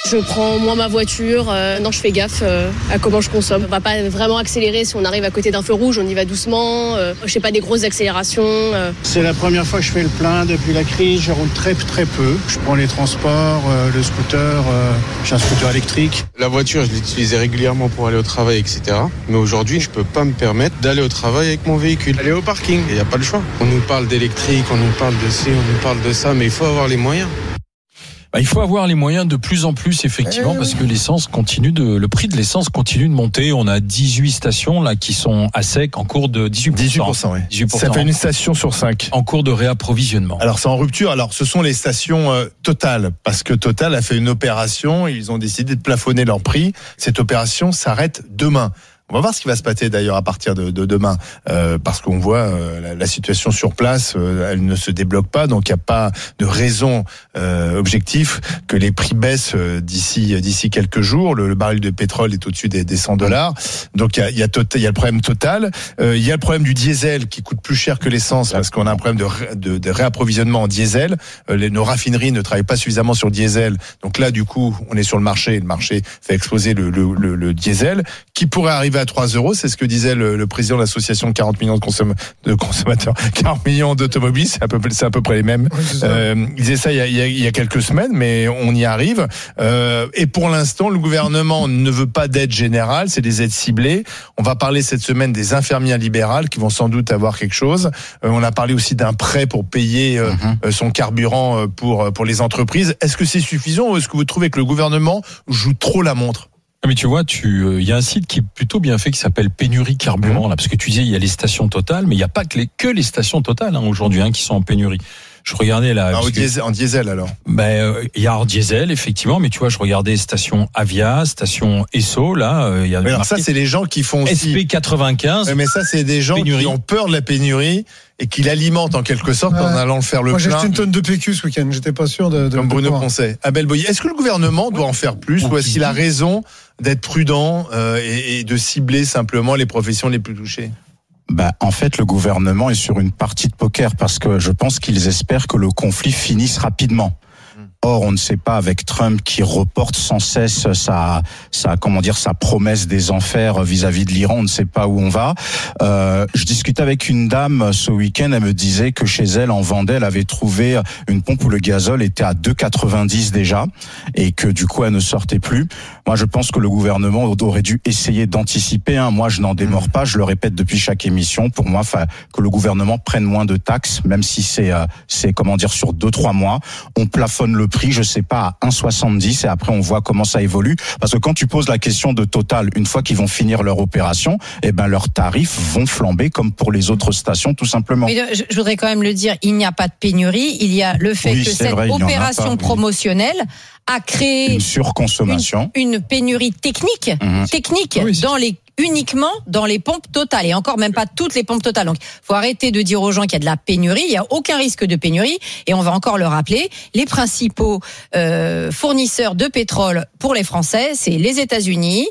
Je prends moins ma voiture. Non, je fais gaffe à comment je consomme. On va pas vraiment accélérer. Si on arrive à côté d'un feu rouge, on y va doucement. Je fais pas des grosses accélérations. C'est la première fois que je fais le plein depuis la crise. Je roule très peu. Je prends les transports, le scooter. J'ai un scooter électrique. La voiture, je l'utilisais régulièrement pour aller au travail, etc. Mais aujourd'hui, je peux pas me permettre d'aller au travail avec mon véhicule. Aller au parking, il n'y a pas le choix. On nous parle d'électrique, on nous parle de ci, on nous parle de ça, mais il faut avoir les moyens. Il faut avoir les moyens de plus en plus, effectivement, parce que le prix de l'essence continue de monter. On a 18 stations là qui sont à sec en cours de 18%. Oui. 18%. Ça fait une station sur 5. En cours de réapprovisionnement. Alors c'est en rupture. Alors ce sont les stations Total, parce que Total a fait une opération. Ils ont décidé de plafonner leur prix. Cette opération s'arrête demain. On va voir ce qui va se passer d'ailleurs à partir de demain, parce qu'on voit la situation sur place, elle ne se débloque pas, donc il n'y a pas de raison objective que les prix baissent d'ici quelques jours. Le baril de pétrole est au-dessus des $100, donc il y a le problème Total, il y a le problème du diesel qui coûte plus cher que l'essence parce qu'on a un problème de réapprovisionnement en diesel. Nos raffineries ne travaillent pas suffisamment sur le diesel, donc là du coup on est sur le marché fait exploser le diesel qui pourrait arriver à 3 €, c'est ce que disait le président de l'association de 40 millions de consommateurs, 40 millions d'automobiles, c'est à peu près les mêmes. Il disait ça il y a quelques semaines, mais on y arrive. Et pour l'instant, le gouvernement ne veut pas d'aide générale, c'est des aides ciblées. On va parler cette semaine des infirmières libérales qui vont sans doute avoir quelque chose. On a parlé aussi d'un prêt pour payer son carburant pour les entreprises. Est-ce que c'est suffisant ou est-ce que vous trouvez que le gouvernement joue trop la montre ? Mais tu vois, il y a un site qui est plutôt bien fait qui s'appelle Pénurie Carburant, là, parce que tu disais il y a les stations Total, mais il n'y a pas que les stations Total aujourd'hui qui sont en pénurie. Je regardais là. En diesel alors. Il y a hors diesel effectivement, mais tu vois, je regardais station Avia, station Esso là. Il y a. Alors ça, c'est les gens qui font aussi SP95. Mais ça, c'est des gens qui ont peur de la pénurie et qui l'alimentent en quelque sorte en allant faire le plein. Moi, j'ai acheté une tonne de PQ ce week-end. J'étais pas sûr de comme Bruno Poncet. Abel Boyer. Est-ce que le gouvernement doit en faire plus ou est-ce qu'il a raison d'être prudent et de cibler simplement les professions les plus touchées? En fait, le gouvernement est sur une partie de poker parce que je pense qu'ils espèrent que le conflit finisse rapidement. Or, on ne sait pas avec Trump qui reporte sans cesse sa promesse des enfers vis-à-vis de l'Iran. On ne sait pas où on va. Je discutais avec une dame ce week-end. Elle me disait que chez elle, en Vendée, elle avait trouvé une pompe où le gazole était à 2,90 déjà et que du coup, elle ne sortait plus. Moi, je pense que le gouvernement aurait dû essayer d'anticiper. Moi, je n'en démords pas. Je le répète depuis chaque émission. Pour moi, que le gouvernement prenne moins de taxes, même si c'est sur 2-3 mois. On plafonne le prix, je sais pas, à 1,70 et après on voit comment ça évolue. Parce que quand tu poses la question de Total, une fois qu'ils vont finir leur opération, leurs tarifs vont flamber comme pour les autres stations, tout simplement. Mais je voudrais quand même le dire, il n'y a pas de pénurie. Il y a le fait que cette opération promotionnelle a créé une surconsommation, une pénurie technique uniquement dans les pompes Total et encore même pas toutes les pompes Total. Donc, faut arrêter de dire aux gens qu'il y a de la pénurie. Il y a aucun risque de pénurie et on va encore le rappeler. Les principaux fournisseurs de pétrole pour les Français, c'est les États-Unis,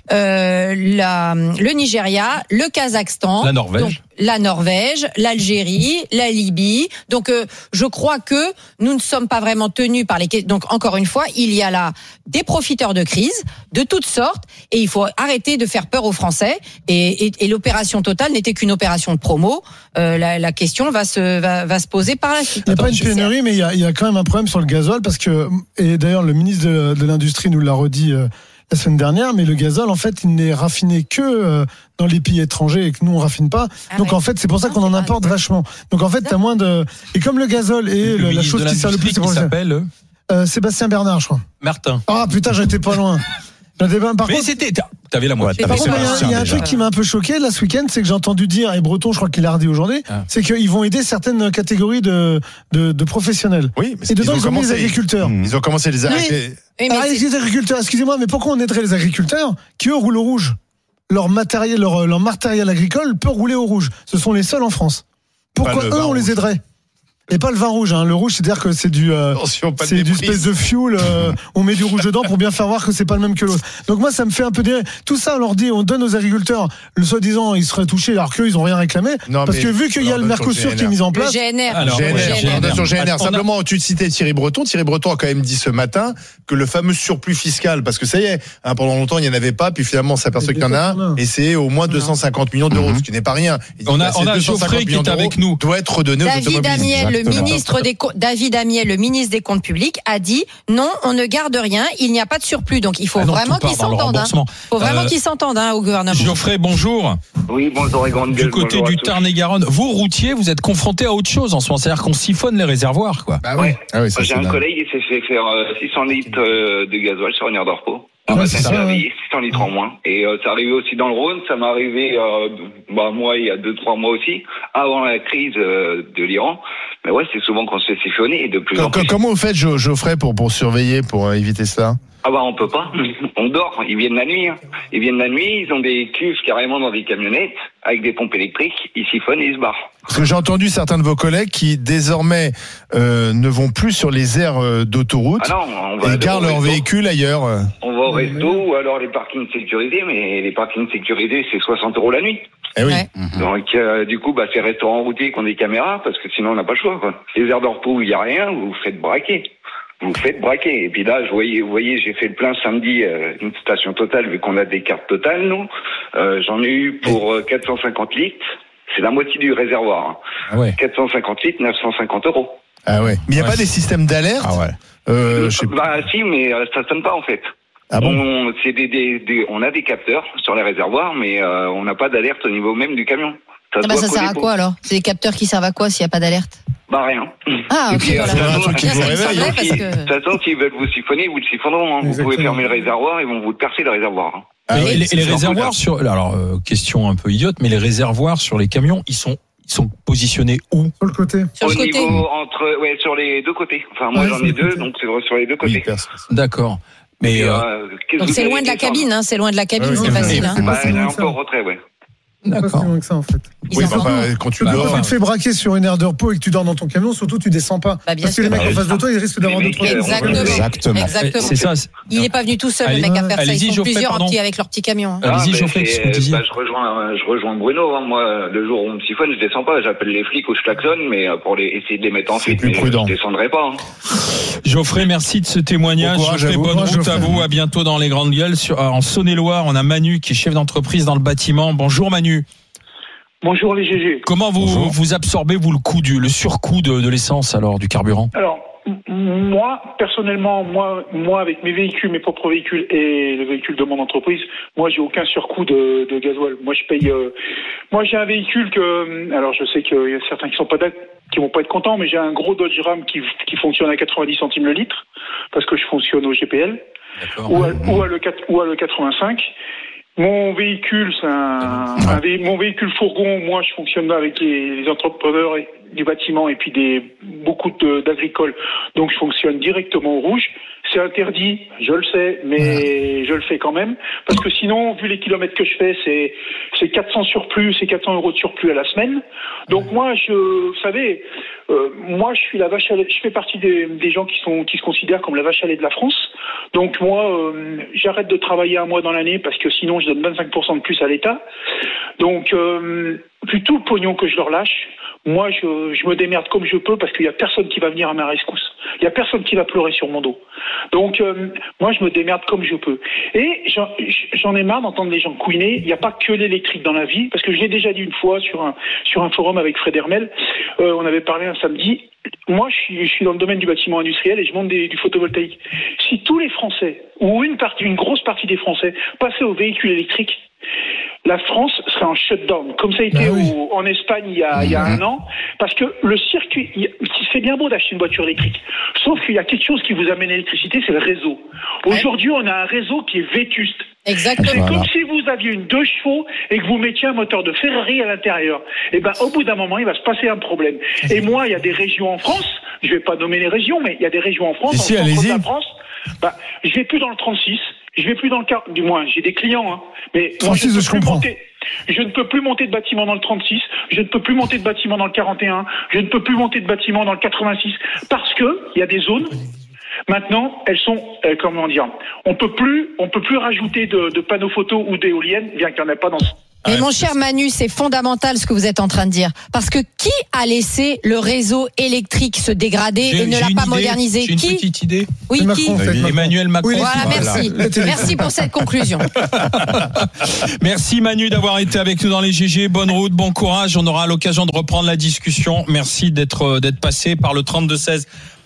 le Nigeria, le Kazakhstan, la Norvège, l'Algérie, la Libye. Donc, je crois que nous ne sommes pas vraiment tenus par les. Donc, encore une fois, il y a là des profiteurs de crise de toutes sortes et il faut arrêter de faire peur aux Français. Et l'opération Total n'était qu'une opération de promo. La question va se poser par la suite. Il n'y a pas une pénurie, mais il y a quand même un problème sur le gazole parce que, et d'ailleurs le ministre de l'Industrie nous l'a redit la semaine dernière, mais le gazole en fait il n'est raffiné que dans les pays étrangers et que nous on raffine pas. Donc en fait c'est pour ça qu'on en importe vachement. Donc en fait t'as moins de. Et comme le gazole est la chose qui sert le plus, c'est pour s'appelle Sébastien Bernard, je crois. Martin. Ah putain, j'étais pas loin. T'avais la moitié. Par contre, il y a un truc qui m'a un peu choqué là ce week-end, c'est que j'ai entendu dire, et Breton, je crois qu'il l'a redit aujourd'hui, c'est qu'ils vont aider certaines catégories de professionnels. Oui, mais et dedans ils ont mis les agriculteurs. Ils ont commencé les arrêter. Les agriculteurs, excusez-moi, mais pourquoi on aiderait les agriculteurs qui eux roulent au rouge? Leur matériel agricole peut rouler au rouge. Ce sont les seuls en France. Pourquoi eux on les aiderait? Et pas le vin rouge, hein. Le rouge, c'est-à-dire que c'est du espèce de fuel. On met du rouge dedans pour bien faire voir que c'est pas le même que l'autre. Donc moi, ça me fait un peu dire tout ça. On leur dit, on donne aux agriculteurs, le soi-disant, ils seraient touchés alors qu'eux, ils ont rien réclamé. Parce que vu qu'il y a le Mercosur qui est mis en place. GNR. Simplement, tu citais Thierry Breton. Thierry Breton a quand même dit ce matin que le fameux surplus fiscal, parce que ça y est, pendant longtemps, il n'y en avait pas, puis finalement, on s'aperçoit qu'il y en a un, et c'est au moins 250 millions d'euros, ce qui n'est pas rien. On a Geoffrey qui est avec nous. Doit être redonné aux automobilistes. David Amiel, le ministre des Comptes publics, a dit non, on ne garde rien, il n'y a pas de surplus. Donc il faut vraiment qu'ils s'entendent. Il faut vraiment qu'ils s'entendent au gouvernement. Geoffrey, bonjour. Oui, bonjour et grande gueule. Du côté du Tarn-et-Garonne, vous routiers, vous êtes confrontés à autre chose en ce moment, c'est-à-dire qu'on siphonne les réservoirs, quoi. Bah oui. J'ai un collègue qui s'est fait faire 600 litres de gasoil sur une heure de repos. C'est 600 litres en moins. Et ça arrivait aussi dans le Rhône, ça m'est arrivé moi il y a 2-3 mois aussi, avant la crise de l'Iran. Mais ouais, c'est souvent qu'on se fait siphonner et de plus en plus. Comment vous faites, Geoffrey, pour surveiller, pour éviter cela? On peut pas. On dort. Ils viennent la nuit. Ils viennent la nuit. Ils ont des cuves carrément dans des camionnettes avec des pompes électriques. Ils siphonnent et ils se barrent. Parce que j'ai entendu certains de vos collègues qui désormais ne vont plus sur les aires d'autoroute et gardent leur véhicule ailleurs. On va au resto ou alors les parkings sécurisés, mais les parkings sécurisés c'est 60 € la nuit. Eh oui. Donc du coup c'est restaurants routiers qui ont des caméras parce que sinon on n'a pas le choix, quoi. Les aires de repos où il y a rien, vous vous faites braquer. Vous faites braquer. Et puis là, vous voyez, j'ai fait le plein samedi, une station Total, vu qu'on a des cartes Total, nous. J'en ai eu pour 450 litres. C'est la moitié du réservoir. Ah ouais. 450 litres, 950 €. Ah ouais. Mais il n'y a pas des systèmes d'alerte? Si, mais ça sonne pas, en fait. Ah bon? On a des capteurs sur les réservoirs, mais on n'a pas d'alerte au niveau même du camion. Ça sert à quoi, alors? C'est des capteurs qui servent à quoi s'il n'y a pas d'alerte? Rien. Ah, ok, voilà. C'est un truc qui vous réveille. De toute façon, s'ils veulent vous siphonner, vous le siphonneront. Vous pouvez fermer le réservoir, ils vont vous percer le réservoir. Les réservoirs question un peu idiote, mais les réservoirs sur les camions, ils sont positionnés où? Sur le côté. Sur les deux côtés. Enfin, moi j'en ai deux, donc c'est sur les deux côtés. D'accord. Mais donc c'est loin de la cabine, c'est loin de la cabine, c'est facile. Elle est un peu en retrait, ouais. Pas si loin que ça en fait. Quand tu dors. Quand tu te fais braquer sur une aire de repos et que tu dors dans ton camion, surtout tu descends pas. Parce que les mecs en face de toi, ils risquent d'avoir d'autres choses. Exactement. C'est ça. Il n'est pas venu tout seul, le mec, à faire ça. Ils sont plusieurs avec leur petit camion. Allez-y, Geoffrey, ce que vous disiez. Je rejoins Bruno. Moi, le jour où on me siphonne, je descends pas. J'appelle les flics ou je klaxonne, mais pour essayer de les mettre en fuite. C'est plus prudent. Je descendrai pas. Geoffrey, merci de ce témoignage. Geoffrey, bonne route à vous. À bientôt dans les Grandes Gueules. En Saône-et-Loire, on a Manu qui est chef d'entreprise dans le bâtiment. Bonjour Manu. Bonjour les GG. Comment vous absorbez le surcoût de l'essence alors, du carburant? Alors moi personnellement, moi avec mes véhicules, mes propres véhicules et le véhicule de mon entreprise, moi j'ai aucun surcoût de gasoil. Moi je paye. Moi j'ai un véhicule alors je sais qu'il y a certains qui vont pas être contents, mais j'ai un gros Dodge Ram qui fonctionne à 90 centimes le litre parce que je fonctionne au GPL ou à le 85. Mon véhicule, mon véhicule fourgon. Moi, je fonctionne avec les entrepreneurs du bâtiment et puis beaucoup d'agricoles. Donc, je fonctionne directement au rouge. C'est interdit, je le sais, mais je le fais quand même. Parce que sinon, vu les kilomètres que je fais, c'est 400 surplus, c'est 400 € de surplus à la semaine. Donc moi, vous savez, moi je suis la vache à lait. Je fais partie des gens qui se considèrent comme la vache à lait de la France. Donc moi, j'arrête de travailler un mois dans l'année parce que sinon je donne 25% de plus à l'État. Donc vu tout le pognon que je leur lâche, moi je me démerde comme je peux parce qu'il y a personne qui va venir à ma rescousse. Il y a personne qui va pleurer sur mon dos. Donc moi je me démerde comme je peux. Et j'en ai marre d'entendre les gens couiner. Il n'y a pas que l'électrique dans la vie, parce que je l'ai déjà dit une fois sur un forum avec Fred Hermel. On avait parlé un samedi. Moi je suis dans le domaine du bâtiment industriel et je monte du photovoltaïque. Si tous les Français ou une grosse partie des Français passaient aux véhicules électriques, la France serait en shutdown, comme ça a été en Espagne il y a un an, parce que le circuit, c'est bien beau d'acheter une voiture électrique, sauf qu'il y a quelque chose qui vous amène l'électricité, c'est le réseau. Aujourd'hui, on a un réseau qui est vétuste. Exactement. C'est comme si vous aviez une 2 chevaux et que vous mettiez un moteur de Ferrari à l'intérieur. Et ben, au bout d'un moment, il va se passer un problème. Et moi, il y a des régions en France, je vais pas nommer les régions, mais il y a des régions en France, ici, dans le centre de la allez-y. France, je vais plus dans le 36, je vais plus dans le 40, du moins, j'ai des clients, mais 36, je comprends. Je ne peux plus monter de bâtiment dans le 36, je ne peux plus monter de bâtiment dans le 41, je ne peux plus monter de bâtiment dans le 86, parce que il y a des zones. Maintenant, elles sont, comment dire, on peut plus rajouter de panneaux photos ou d'éoliennes, bien qu'il n'y en ait pas dans. Mais mon cher Manu, c'est fondamental ce que vous êtes en train de dire. Parce que qui a laissé le réseau électrique se dégrader et ne l'a pas modernisé? J'ai une petite idée. Oui, Macron, qui? Emmanuel Macron. Oui, voilà, merci. Merci pour cette conclusion. Merci Manu d'avoir été avec nous dans les GG. Bonne route, bon courage. On aura l'occasion de reprendre la discussion. Merci d'être passé par le 32-16